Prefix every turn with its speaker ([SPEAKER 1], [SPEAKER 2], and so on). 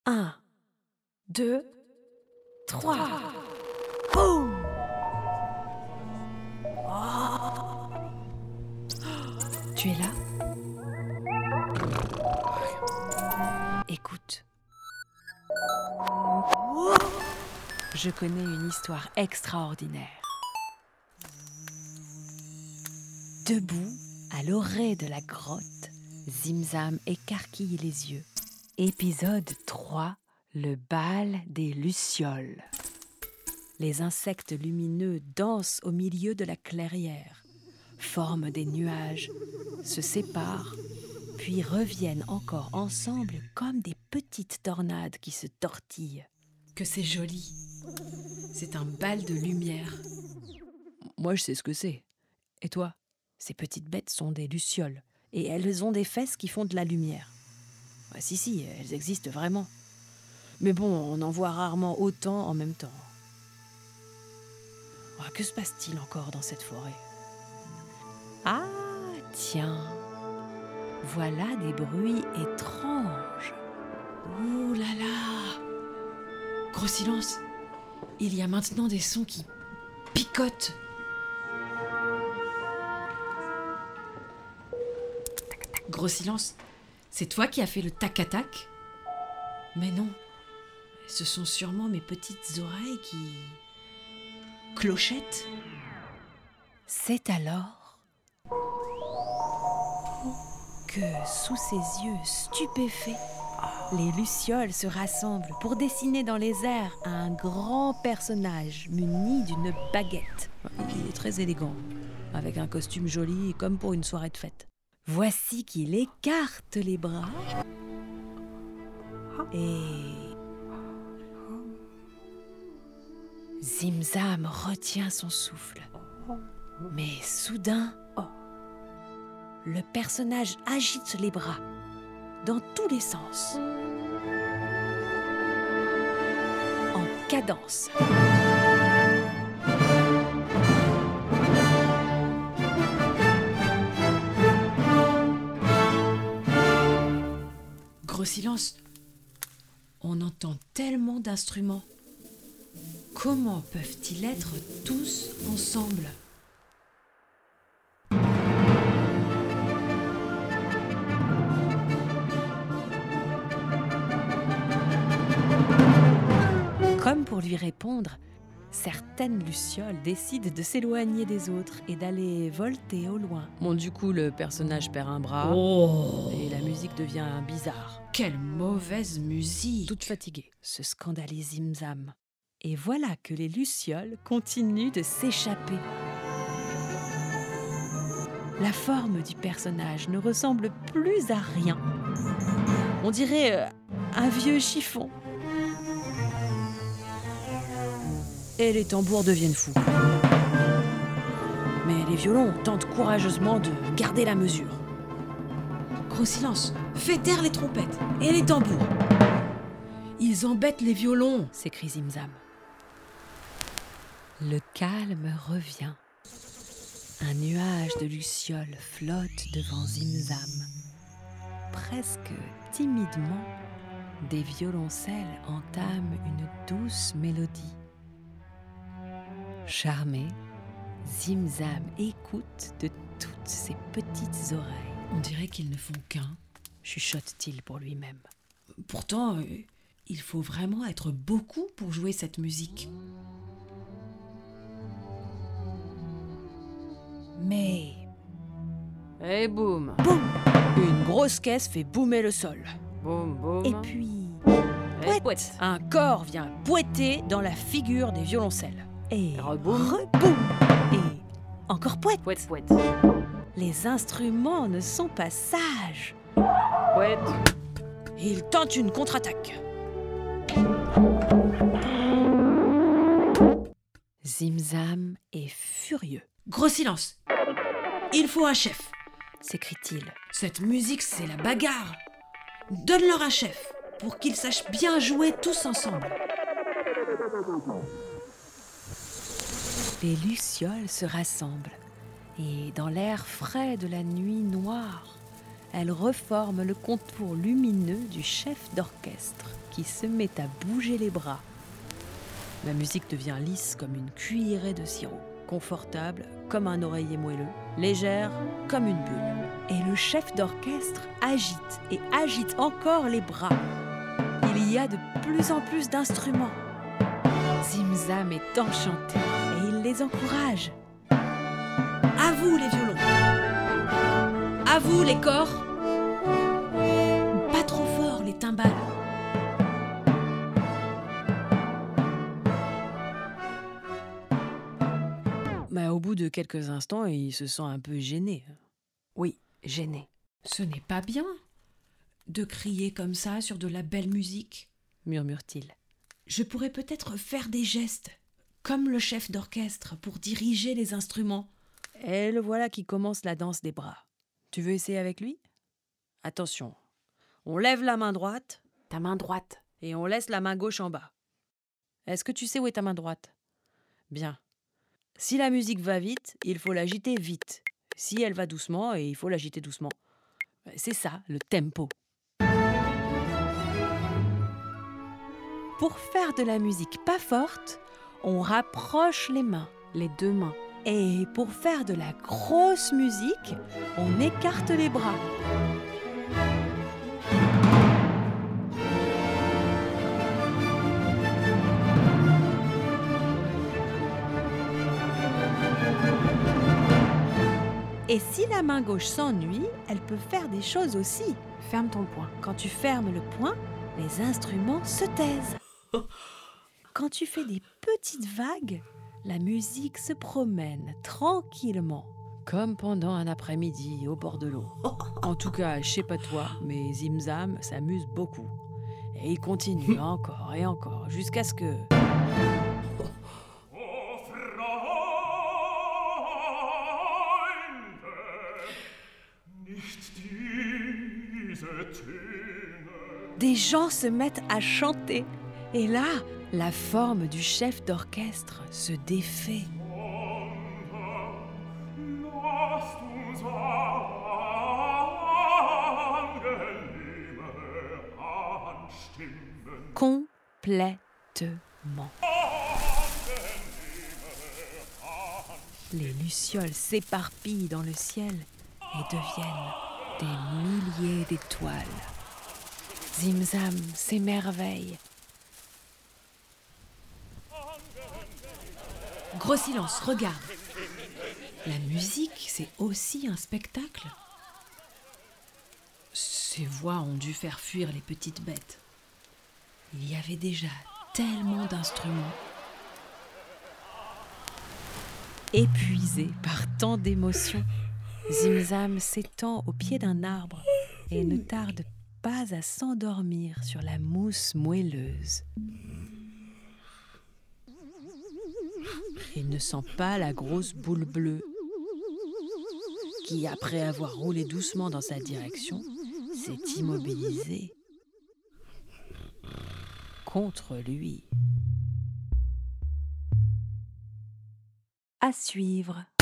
[SPEAKER 1] 1, 2, 3. Boum! Tu es là? Écoute. Je connais une histoire extraordinaire. Debout, à l'orée de la grotte, Zimzam écarquille les yeux. Épisode 3, le bal des lucioles. Les insectes lumineux dansent au milieu de la clairière, forment des nuages, se séparent, puis reviennent encore ensemble comme des petites tornades qui se tortillent.
[SPEAKER 2] Que c'est joli. C'est un bal de lumière.
[SPEAKER 1] Moi, je sais ce que c'est. Et toi? Ces petites bêtes sont des lucioles, et elles ont des fesses qui font de la lumière. Si, elles existent vraiment. Mais bon, on en voit rarement autant en même temps. Que se passe-t-il encore dans cette forêt? Ah, tiens, voilà des bruits étranges.
[SPEAKER 2] Ouh là là! Gros silence. Il y a maintenant des sons qui picotent. Gros silence. C'est toi qui as fait le tac-à-tac? Mais non. Ce sont sûrement mes petites oreilles qui clochettent.
[SPEAKER 1] C'est alors que, sous ses yeux stupéfaits, les lucioles se rassemblent pour dessiner dans les airs un grand personnage muni d'une baguette. Il est très élégant, avec un costume joli comme pour une soirée de fête. Voici qu'il écarte les bras et Zimzam retient son souffle. Mais soudain, le personnage agite les bras dans tous les sens, en cadence.
[SPEAKER 2] Gros silence. On entend tellement d'instruments. Comment peuvent-ils être tous ensemble?
[SPEAKER 1] Comme pour lui répondre, certaines lucioles décident de s'éloigner des autres et d'aller volter au loin. Bon, du coup, le personnage perd un bras et la musique devient bizarre.
[SPEAKER 2] Quelle mauvaise musique!
[SPEAKER 1] Toute fatiguée, se scandalise Zimzam. Et voilà que les lucioles continuent de s'échapper. La forme du personnage ne ressemble plus à rien. On dirait un vieux chiffon. Et les tambours deviennent fous. Mais les violons tentent courageusement de garder la mesure.
[SPEAKER 2] Gros silence. Fais taire les trompettes et les tambours. Ils embêtent les violons,
[SPEAKER 1] s'écrie Zimzam. Le calme revient. Un nuage de lucioles flotte devant Zimzam. Presque timidement, des violoncelles entament une douce mélodie. Charmé, Zimzam écoute de toutes ses petites oreilles.
[SPEAKER 2] On dirait qu'ils ne font qu'un,
[SPEAKER 1] chuchote-t-il pour lui-même.
[SPEAKER 2] Pourtant, il faut vraiment être beaucoup pour jouer cette musique.
[SPEAKER 1] Mais...
[SPEAKER 3] Et boum!
[SPEAKER 1] Boum! Une grosse caisse fait boomer le sol.
[SPEAKER 3] Boum, boum.
[SPEAKER 1] Et puis...
[SPEAKER 3] Et
[SPEAKER 1] pouet, un corps vient boiter dans la figure des violoncelles. Et
[SPEAKER 3] reboum.
[SPEAKER 1] Reboum! Et encore pouet.
[SPEAKER 3] Pouet, pouet.
[SPEAKER 1] Les instruments ne sont pas sages.
[SPEAKER 3] Pouet.
[SPEAKER 1] Ils tentent une contre-attaque. Zimzam est furieux.
[SPEAKER 2] Gros silence. Il faut un chef,
[SPEAKER 1] s'écrie-t-il.
[SPEAKER 2] Cette musique, c'est la bagarre. Donne-leur un chef pour qu'ils sachent bien jouer tous ensemble.
[SPEAKER 1] Les lucioles se rassemblent et dans l'air frais de la nuit noire, elle reforme le contour lumineux du chef d'orchestre qui se met à bouger les bras. La musique devient lisse comme une cuillerée de sirop, confortable comme un oreiller moelleux, légère comme une bulle. Et le chef d'orchestre agite et agite encore les bras. Il y a de plus en plus d'instruments. Zimzam est enchanté et il les encourage.
[SPEAKER 2] À vous les violons. À vous les corps. Pas trop fort les timbales.
[SPEAKER 1] Mais au bout de quelques instants, il se sent un peu gêné. Oui, gêné,
[SPEAKER 2] Ce n'est pas bien de crier comme ça sur de la belle musique.
[SPEAKER 1] murmure-t-il.
[SPEAKER 2] Je pourrais peut-être faire des gestes, comme le chef d'orchestre, pour diriger les instruments.
[SPEAKER 1] Et le voilà qui commence la danse des bras. Tu veux essayer avec lui ? Attention, on lève la main droite. Ta main droite. Et on laisse la main gauche en bas. Est-ce que tu sais où est ta main droite ? Bien. Si la musique va vite, il faut l'agiter vite. Si elle va doucement, il faut l'agiter doucement. C'est ça, le tempo. Pour faire de la musique pas forte, on rapproche les mains, les deux mains. Et pour faire de la grosse musique, on écarte les bras. Et si la main gauche s'ennuie, elle peut faire des choses aussi. Ferme ton poing. Quand tu fermes le poing, les instruments se taisent. Quand tu fais des petites vagues, la musique se promène tranquillement, comme pendant un après-midi au bord de l'eau. En tout cas, je sais pas toi, mais Zimzam s'amuse beaucoup. Et il continue encore et encore, jusqu'à ce que... Des gens se mettent à chanter. Et là, la forme du chef d'orchestre se défait. Complètement. Les lucioles s'éparpillent dans le ciel et deviennent des milliers d'étoiles. Zimzam s'émerveille.
[SPEAKER 2] Gros silence, regarde. La musique, c'est aussi un spectacle. Ces voix ont dû faire fuir les petites bêtes. Il y avait déjà tellement d'instruments.
[SPEAKER 1] Épuisé par tant d'émotions, Zimzam s'étend au pied d'un arbre et ne tarde pas à s'endormir sur la mousse moelleuse. Il ne sent pas la grosse boule bleue qui, après avoir roulé doucement dans sa direction, s'est immobilisée contre lui. À suivre.